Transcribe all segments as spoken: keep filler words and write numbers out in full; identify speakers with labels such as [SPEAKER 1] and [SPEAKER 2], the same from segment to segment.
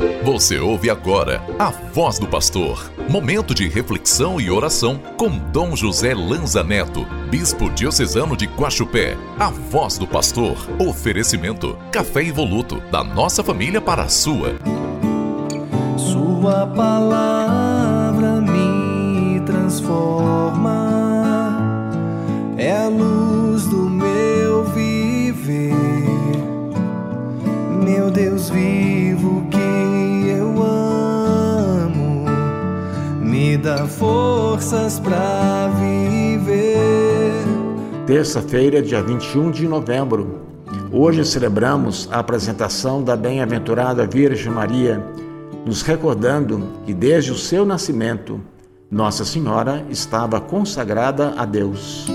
[SPEAKER 1] Você ouve agora a Voz do Pastor, momento de reflexão e oração com Dom José Lanza Neto, Bispo Diocesano de Guaxupé. A Voz do Pastor, oferecimento, café Evoluto, da nossa família para a sua.
[SPEAKER 2] Sua palavra me transforma, é a luz do meu viver, meu Deus vivo que eu amo, me dá forças pra viver.
[SPEAKER 3] Terça-feira, dia vinte e um de novembro. Hoje celebramos a apresentação da bem-aventurada Virgem Maria, nos recordando que desde o seu nascimento, Nossa Senhora estava consagrada a Deus.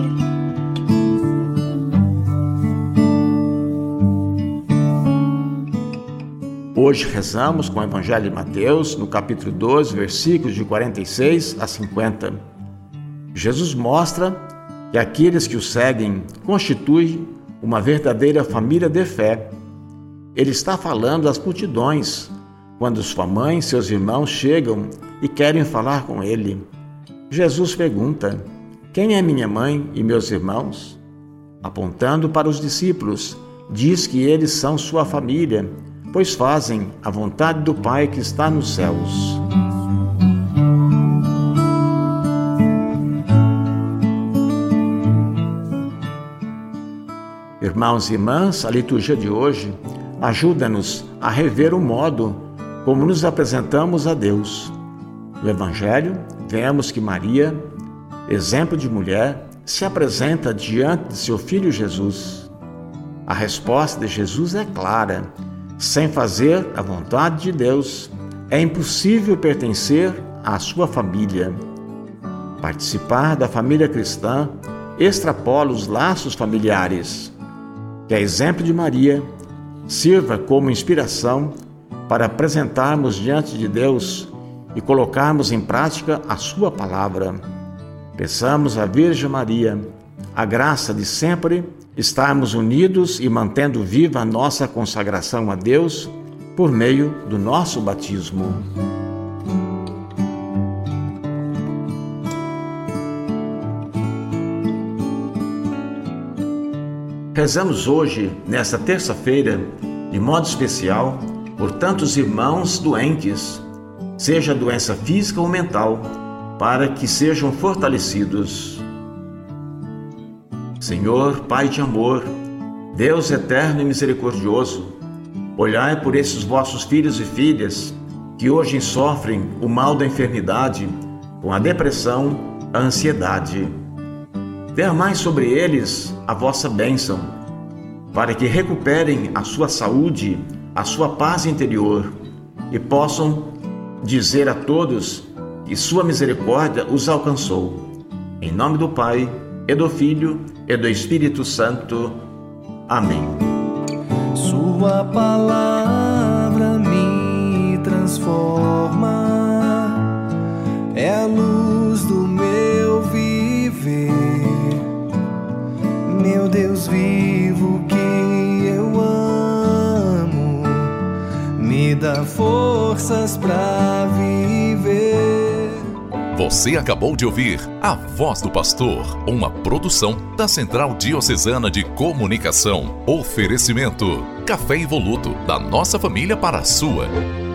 [SPEAKER 3] Hoje rezamos com o Evangelho de Mateus, no capítulo doze, versículos de quarenta e seis a cinquenta. Jesus mostra que aqueles que o seguem constituem uma verdadeira família de fé. Ele está falando às multidões, quando sua mãe e seus irmãos chegam e querem falar com ele. Jesus pergunta: quem é minha mãe e meus irmãos? Apontando para os discípulos, diz que eles são sua família, pois fazem a vontade do Pai que está nos céus. Irmãos e irmãs, a liturgia de hoje ajuda-nos a rever o modo como nos apresentamos a Deus. No Evangelho, vemos que Maria, exemplo de mulher, se apresenta diante de seu filho Jesus. A resposta de Jesus é clara: sem fazer a vontade de Deus, é impossível pertencer à sua família. Participar da família cristã extrapola os laços familiares. Que a exemplo de Maria sirva como inspiração para apresentarmos diante de Deus e colocarmos em prática a sua palavra. Peçamos à Virgem Maria a graça de sempre estarmos unidos e mantendo viva a nossa consagração a Deus por meio do nosso batismo. Rezamos hoje, nesta terça-feira, de modo especial, por tantos irmãos doentes, seja doença física ou mental, para que sejam fortalecidos. Senhor, Pai de amor, Deus eterno e misericordioso, olhai por esses vossos filhos e filhas que hoje sofrem o mal da enfermidade, com a depressão, a ansiedade. Derramai sobre eles a vossa bênção, para que recuperem a sua saúde, a sua paz interior e possam dizer a todos que sua misericórdia os alcançou. Em nome do Pai, e do Filho, e do Espírito Santo. Amém.
[SPEAKER 2] Sua palavra me transforma, é a luz do meu viver, meu Deus vivo que eu amo, me dá forças pra viver.
[SPEAKER 1] Você acabou de ouvir A Voz do Pastor, uma produção da Central Diocesana de Comunicação. Oferecimento, café Evoluto, da nossa família para a sua.